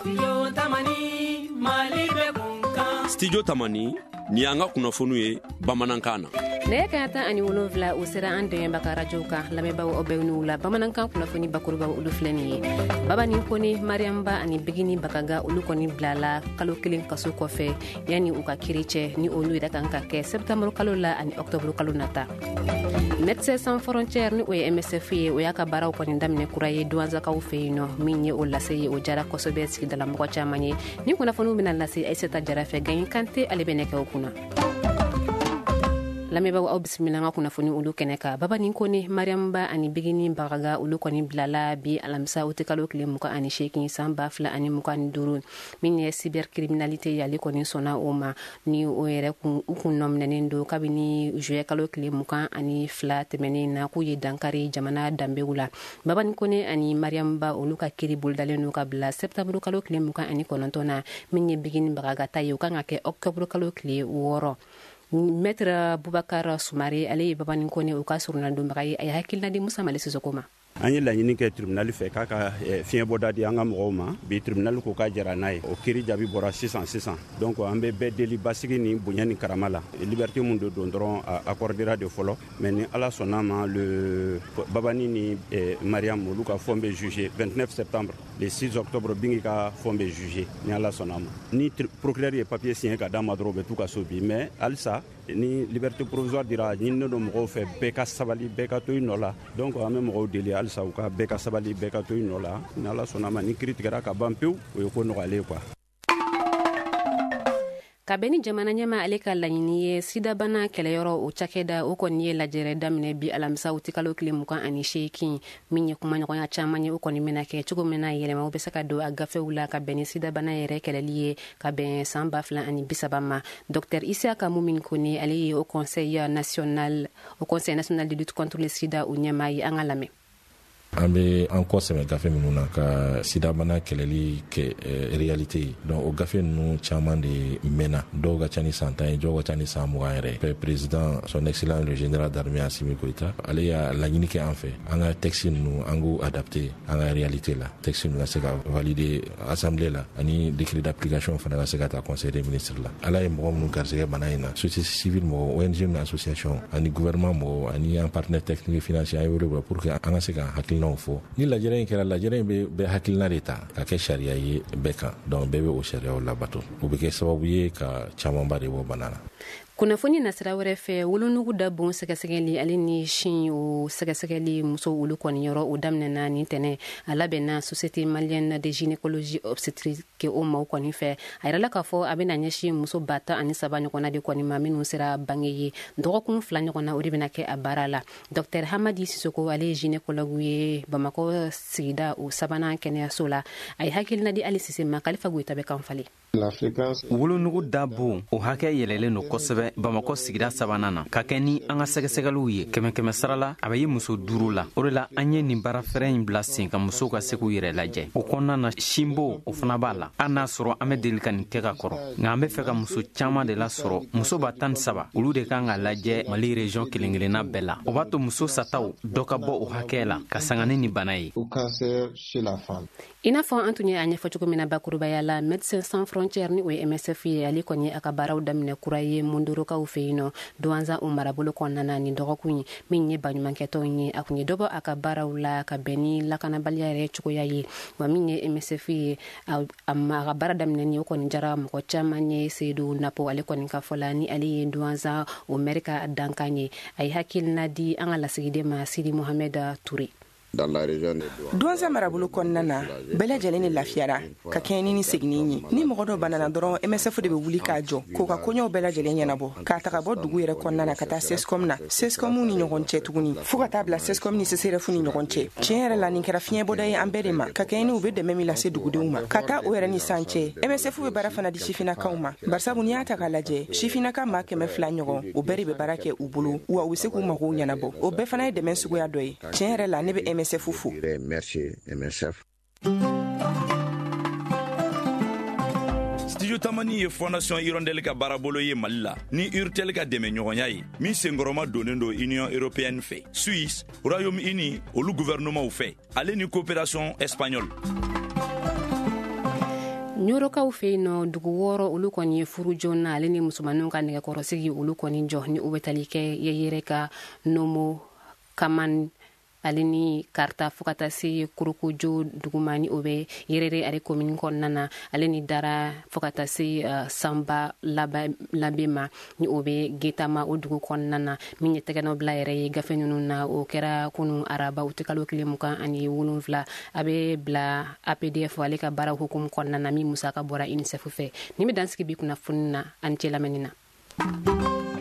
Studio Tamani ni an ka kunnafoniw ye bamanankan na. Ne ka ta ani wolonfila o sera an dɛmɛ ka radio kan lamɛnbaaw aw bɛɛ n'u la bamanankan kunnafoni bakurubaw olu filɛ nin ye. Baba ni koni Mariamba ani Bigini Bakaga olu kɔni bilala kalo kelen kaso kɔfɛ yani u ka kiri cɛ ni olu yɛrɛ kan ka kɛ septembre kalo la ani octobre kalo nata. Médecins Sans Frontières ni o ye MSF ye o y'a ka baaraw kɔni daminɛ kura ye douanzakaw fɛ yen nɔ min ye o lase ye o jara kosɛbɛ sigidala mɔgɔ caman ye ni kunnafoniw bɛna lase Aïssata Jara fɛ Gayin Kante ale bɛ nɛgɛw kunna. Lamɛnbaaw aw bisimila an ka kunnafoni olu kɛnɛ kan. Baba ni koni Mariamba ani Bigini Bakaga olu kɔni bilala bi alamisa o tɛ kalo tile 28 san 2025 min ye cybercriminalité yali kɔni sɔnna o ma ni o yɛrɛ kun nɔminɛnen don kabini juillet kalo tile 22 tɛmɛnen na k'u ye dankari jamana danbew la. Baba ni koni ani Mariamba olu ka kiri bolodalen n'u ka bila septembre kalo tile 29 na min ye Bigini Bakaga ta ye o kan ka kɛ octobre kalo tile 6. Maître Boubacar Soumare ale ye Baba ni koni o ka surunalidonbaga ye a ye hakilina di Musa Male Sisoko ma. An ye laɲini kɛ tribunal fɛ k'a ka fiɲɛbɔda di an ka mɔgɔw ma bi tribunal ko ka jara n'a ye o kiiri jaabi bɔra sisan donc an bɛ bɛɛ deli basigi ni bonya ni karama la liberté mun don dɔrɔn a accordera de fɔlɔ mais ni ala sɔnna ma le Babani ni Mariam olu ka fɔn bɛ jugé 29 septembre le 6 octobre bingi ka fɔn bɛ jugé ni ala sɔnna ma ni procureur ye papier signé ka d'a ma dɔrɔn u bɛ t'u ka so bi mais halisa ni liberté provisoire dira ɲininen don mɔgɔw fɛ bɛɛ ka sabali bɛɛ ka to i nɔ la donc an bɛ mɔgɔw deli halisa u ka bɛɛ ka sabali bɛɛ ka to i nɔ la ni ala sɔnna ma ni kiiri tigɛra ka ban pewu o ye ko nɔgɔyalen quoi. Ka bɛn ni jamana ɲɛma ale ka laɲini ye sidabana kɛlɛyɔrɔ o cakɛda o kɔni ye lajɛrɛ daminɛ bi alamisa o tɛ kalo tile 28 min ye kumaɲɔgɔnya caman ye o kɔni bɛna kɛ cogo min na yɛlɛmaw bɛ se ka don a gafew la ka bɛn ni sidabana yɛrɛ kɛlɛli ye ka bɛn san 2030 ma. Dr Isiaka Mumin Kone ale ye au conseil national de lutte contre le sida o ɲɛma ye an ka lamɛn. An bɛ an kɔ sɛmɛ gafe minnu na ka sidabana kɛlɛli kɛ réalité ye donc o gafe ninnu caman de mɛnna dɔw ka ca ni san 10 ye dɔw ka ca ni san 20 yɛrɛ président son excellence le général d'armée Assimi Goïta ale y'a laɲini kɛ an fɛ an ka texte ninnu an k'u adapté an ka réalité la texte ninnu ka se ka valider assemblée la ani décret d'application fana ka se ka taa conseil des ministres la ala ye mɔgɔ minnu garisɛgɛ bana in na société civile mɔgɔ ONG ni association ani gouvernement mɔgɔ ani an partenaire technique et financier an ye wele pour que an ka se ka hakili fɔ ni lajɛrɛ in kɛra lajɛrɛ in bɛ hakilina de ta ka kɛ sariya ye bɛɛ kan donc bɛɛ bɛ o sariyaw labato o bɛ kɛ sababu ye ka camanba de bɔ bana la. Kunnafoni nasira wɛrɛ fɛ wolonugu da bon sɛgɛsɛgɛli ale ni sin o sɛgɛsɛgɛli muso olu kɔni yɔrɔ o daminɛna ni tɛnɛ a labɛnna société malienne de gynécologie obstétrique o maaw kɔni fɛ a yɛrɛla k'a fɔ a bɛna ɲɛsin muso 17 ɲɔgɔnna de kɔni ma minnu sera bange ye dɔgɔkun 2 ɲɔgɔnna o de bɛna kɛ a baara la. Dr Hamadi Sisoko ale ye gynécologue ye Bamakɔ sigida o 3nan kɛnɛyaso la a ye hakilina di Ali Sise ma Kalifa Goyita bɛ kan falen. Wolonugu da bon o hakɛ yɛlɛlen don kosɛbɛ Bamakɔ sigida 3nan na ka kɛ ni an ka sɛgɛsɛgɛliw ye kɛmɛ sara la a bɛ ye muso 5 la o de la an ye nin baara fɛrɛ in bila sen ka musow ka se k'u yɛrɛ lajɛ o kɔnɔna na sinbo o fana b'a la an n'a sɔrɔ an bɛ deli ka nin kɛ ka kɔrɔ nka an bɛ fɛ ka muso caman de la sɔrɔ muso 13 olu de kan ka lajɛ Mali région kelen-kelenna bɛɛ la o b'a to muso sataw dɔ ka bɔ o hakɛ la ka sanga ni bana ye. I n'a fɔ an tun ye a ɲɛfɔ cogo min na bakurubaya la Médecins Sans Frontières ni o ye MSF ye ale kɔni ye a ka baaraw daminɛ kura ye Mondorokaw fɛ yen nɔ douanza o marabolo kɔnɔna ni dɔgɔkun ye min ye baɲumankɛtɔw ye a kun ye dɔbɔ a ka baaraw la ka bɛn ni lakanabaliya yɛrɛ cogoya ye wa min ye MSF ye a ka baara daminɛ ni o kɔni jara mɔgɔ caman ye Seydou Napo ale kɔni ka fɔ la ni ale ye douanza o mɛri ka dankan ye a ye hakilina di an ka lasigiden ma Sidi Mohamed Touré. Douanza marabolo kɔnɔna na bɛɛ lajɛlen ni lafiyara ka kɛɲɛ ni seginni ye ni mɔgɔ dɔ banana dɔrɔn MSF de bɛ wuli k'a jɔ k'o ka koɲɛw bɛɛ lajɛlen ɲɛnabɔ k'a taga bɔ dugu yɛrɛ kɔnɔna na ka taa CESCOM na CESCOM ni ɲɔgɔn cɛ tuguni fo ka taa bila CESCOM ni CCRF ni ɲɔgɔn cɛ tiɲɛ yɛrɛ la nin kɛra fiɲɛbɔda ye an bɛɛ de ma ka kɛɲɛ ni u bɛ dɛmɛ min lase dugudenw ma ka taa o yɛrɛ ni san cɛ MSF bɛ baara fana di sifinakaw ma barisabu n'i y'a ta k'a lajɛ sifinaka maa 100 ɲɔgɔn o bɛɛ de bɛ baara kɛ u bolo wa u bɛ se k'u magow ɲɛnabɔ o bɛɛ fana ye dɛmɛ suguya dɔ ye tiɲɛ yɛrɛ la ne bɛ MSF fo. Merci MSF. Studio Tamani ye Fondation Hirondelle ka baarabolo ye Mali la ni Urtel ka dɛmɛ ɲɔgɔnya ye min senkɔrɔma donnen do Union Européenne fɛ Suisse Royaume-Uni olu gouvernement fɛ ale ni coopération espagnole. ɲorokaw fɛ yen nɔ dugu wɔɔrɔ olu kɔni ye furu joona ale ni musomaninw ka nɛgɛkɔrɔsigi olu kɔni jɔ ni u bɛ tali kɛ yeyere ka nomo kaman ale ni karta fo ka taa se korokojo duguma ni o bɛ yerere ale komini kɔnɔna na ale ni dara fo ka taa se sanba labɛn ma ni o bɛ getama o dugu kɔnɔna na min ye tɛgɛnɔ bila yɛrɛ ye gafe ninnu na o kɛra kunu araba u tɛ kalo 27 a bɛ bila APDF ale ka baara hukumu kɔnɔna na min musaka bɔra UNICEF fɛ ni bɛ dansigi bi kunnafoni na ani cɛ lamɛnni na.